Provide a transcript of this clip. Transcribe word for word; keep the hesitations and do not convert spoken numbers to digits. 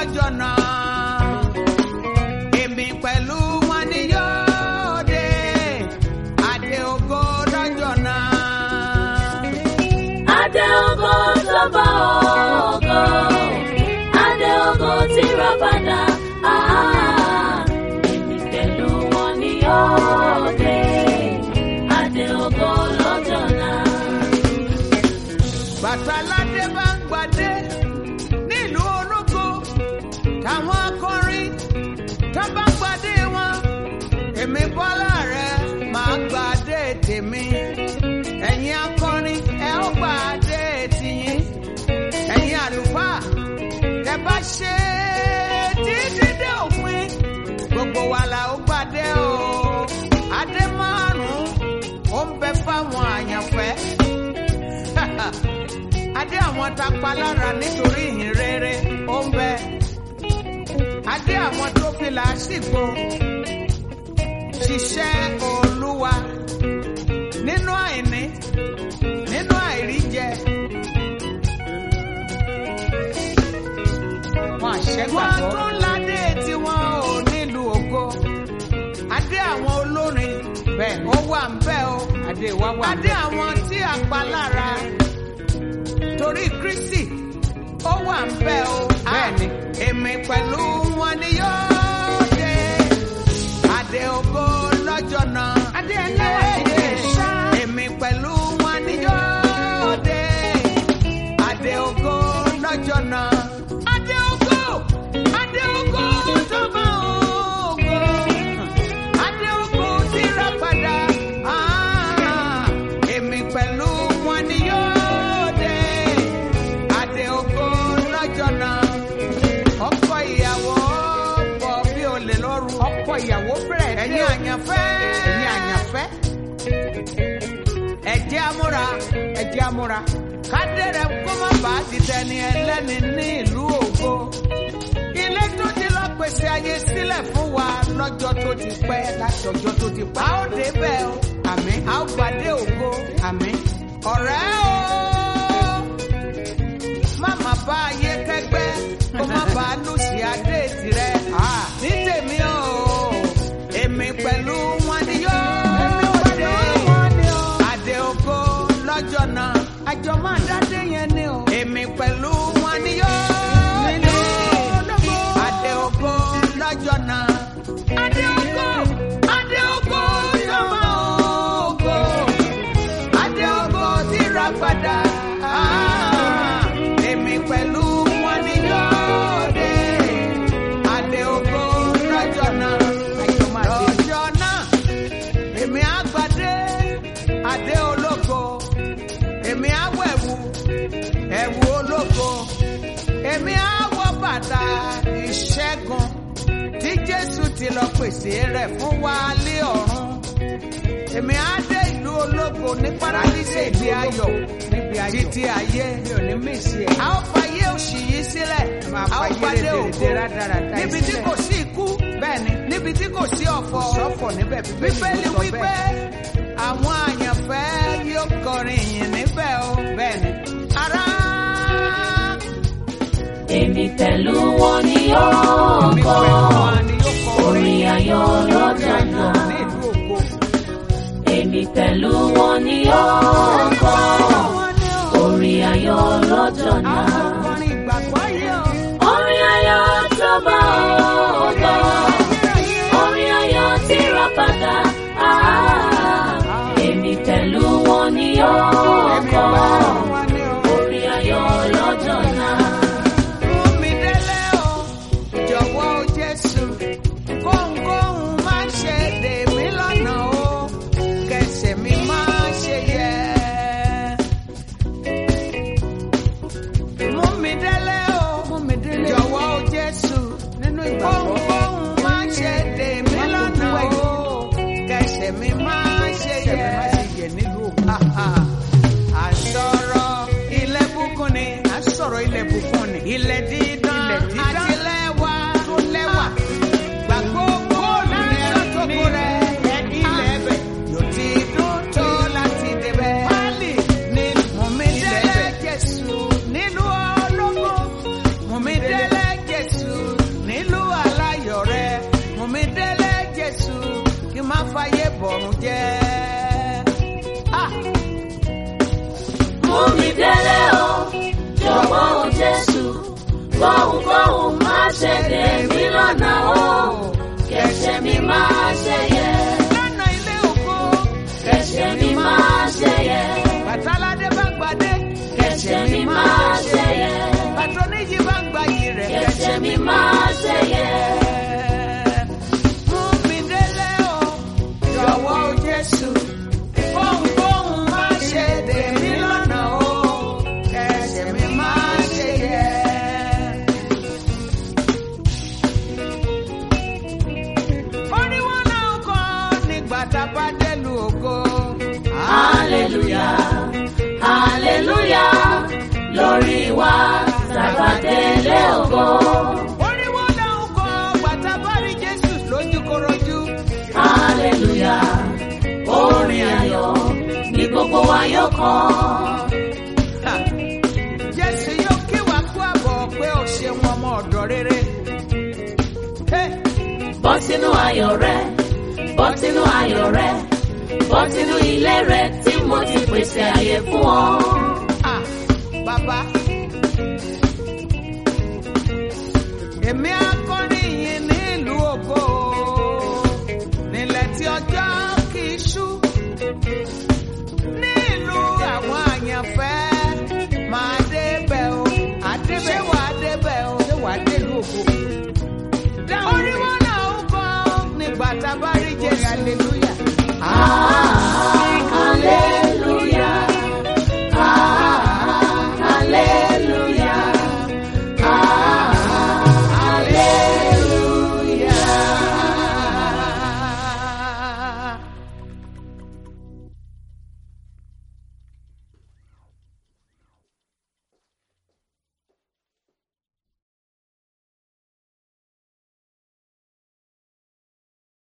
lọ́jọ́ náà. Èmi pẹ̀lú wọn ni yóò dé adé ògo lọ́jọ́ náà. Adé ògo tó bá ògo, adé ògo tí ra padà. Èmi pẹ̀lú wọn ni yóò dé adé ògo lọ́jọ́ náà. Bàtà aládé bá ń gbadé nílùú ológo, táwọn akọrin tó bá ń gbadé wọn, èmi Bọ́lá rẹ̀ máa gbadé tèmi. Ẹ̀yin akọrin ẹ ó gbadé tiyín. Ẹ̀yin àlùfáà tẹ bá ṣe títí dé òpin, gbogbo wa la ó gbadé o. Adé márùn-ún ó ń bẹ fáwọn àyànfẹ́. Adé àwọn tá pa lára nítorí ìhìn rere ó ń bẹ. Adé àwọn tó fi làásìgbò ṣiṣẹ́ Olúwa nínú àìní, nínú àìríjẹ. Wọ́n tún ládé tí wọ́n ò nílùú ògo. Adé àwọn olórin bẹ́ẹ̀ ó wà ń bẹ o. Adé wa wà. Adé àwọn tí a pa lára torí Kristi ó wà ń bẹ o. Bẹ́ẹ̀ni èmi pẹ̀lú wọn ni yóò dé adé ògo lọ́jọ́ náà. Adé ẹlẹ́wà ṣá. Èmi pẹ̀lú wọn ni yóò dé adé ògo lọ́jọ́ náà. Adé ògo, adé ògo tó bá ògo, adé ògo tí ra padà. Èmi pẹ̀lú wọn ni yóò dé adé ògo lọ́jọ́ náà. Ọkọ ìyàwó bọ̀ bí olè lóru. Ọkọ ìyàwó bẹ̀rẹ̀ dé. Ẹ̀yin àyànfẹ́. Ẹ̀yin àyànfẹ́. Ẹ jẹ́ amúra. Ẹ jẹ́ amúra. Kádẹ́rẹ́ kó má bàa ti tẹni ẹlẹ́ni ní ìlú ògo. Ilé tó ti lọ pèsè ayé sílẹ̀ fún wa lọ́jọ́ tó ti pẹ́. Látọjọ́ tó ti pẹ́. A ó dé bẹ́ẹ̀ o. Àmín. A ó gbadé ògo. Àmín. Ọ̀rẹ́ o. Má má bá ayé kẹ́gbẹ́. Kó má bàa lùsì adé tirẹ̀. Ní tèmi o. Èmi pẹ̀lú wọn ni yóò dé adé ògo lọ́jọ́ náà. Àjọ máa dádé yẹn ni o. Èmi pẹ̀lú wọn ni yóò dé adé ògo lọ́jọ́ náà. Adé ògo, adé ògo yọmọ ògo, adé ògo tí ra padà. Èmi pẹ̀lú wọn ni yóò dé adé ògo lọ́jọ́ náà. Lọ́jọ́ náà èmi á gbadé adé ológo. Èmi á wọ ẹ̀wù, ẹ̀wù ológo. Èmi á wọ bàtà ìṣẹ́gun tí Jésù ti lọ pèsè rẹ̀ fún wa lé ọ̀run. Èmi á dé ìlú ológo ní paradíṣe ìdí ayọ̀ títí ayé. A ó fayé òṣì yìí sílẹ̀. A ó gbadé ògo níbi tí kò sí ikú. Bẹ́ẹ̀ni níbi tí kò sí ọ̀fọ̀. Bíbélì wípé àwọn àyànfẹ́ yóò kọrin ìyìn níbẹ̀ o. Bẹ́ẹ̀ni. Ará. Èmi pẹ̀lú wọn ni yóò kọ orin ayọ̀ lọ́jọ́ náà. Èmi pẹ̀lú wọn ni yóò kọ orin ayọ̀ lọ́jọ́ náà. Orin ayọ̀ tó bá ògo, orin ayọ̀ tí ra padà. Èmi pẹ̀lú wọn ni yóò kọ orin ayọ̀ lọ́jọ́ náà. Mú mi délé o, jọ̀wọ́ o Jésù, kóhunkóhun má ṣe dè mí lọ́nà o, kẹsẹ̀ mi má ṣe yẹ̀. Mú mi délé o, jọ̀wọ́ o Jésù, kóhunkóhun má ṣe dè mí lọ́nà o, kẹsẹ̀ mi má ṣe yẹ̀. Àsọ̀rọ̀ ilẹ̀ bùkún ni, àsọ̀rọ̀ ilẹ̀ bùkún ni, ilẹ̀ dídán àti lẹ́wà tó lẹ́wà. Gbàgbọ́ bọ́ọ̀lù ní ṣọ́tòkò rẹ̀, ilẹ̀ ẹ̀bẹ̀ yóò ti dún tó láti débẹ̀. Pálí ní Mùmídélé Jésù nílùú ológo, Mùmídélé Jésù fáyé bọ̀rùn jẹ́. Ah! Mú mi délé o, jọ̀wọ́ o Jésù, kóhunkóhun má ṣe dè mí lọ́nà o, kẹ̀ṣẹ̀ mi má ṣe yẹ̀. Lọ́nà ilé ògo, Kẹ̀ṣẹ̀ mi má ṣe yẹ̀. bàtáládé bá gbadé, Kẹ̀ṣẹ̀ mi má ṣe yẹ̀. bàtóníyì bá gbayì rẹ̀, Kẹ̀ṣẹ̀ mi má ṣe yẹ̀. mú mi délé o, jọ̀wọ́ o Jésù, kóhunkóhun má ṣe dè mí lọ́nà o, kẹ̀ṣẹ̀ mi má ṣe yẹ̀. Orí wọn náà kọ nígbà tá a bá délùú ògo. Hallelujah, hallelujah, lórí wa tàbá délé ògo. Orí wọn náà kọ bàtà bá rí Jésù lójúkorojú. Hallelujah, orin ayọ̀ ní gbogbo wa yóò kọ. Ha! Jésù yóò kí wa kú àbọ̀ pé ó ṣeun ọmọ ọ̀dọ̀ rere. Hey! Bọ́ sínú ayọ̀ rẹ, bọ́ sínú ayọ̀ rẹ, bọ́ sínú ilé rẹ tí mo ti pèsè àyè fún ọ. Ah! Bàbá. Èmi akọrin yìí nílùú ògo, nílẹ̀ tí ọjọ́ kì í ṣú. Nílùú àwọn àyànfẹ́, máa débẹ̀ o, àdébẹ̀ wà á débẹ̀ o, ṣé wà á délùú ògo?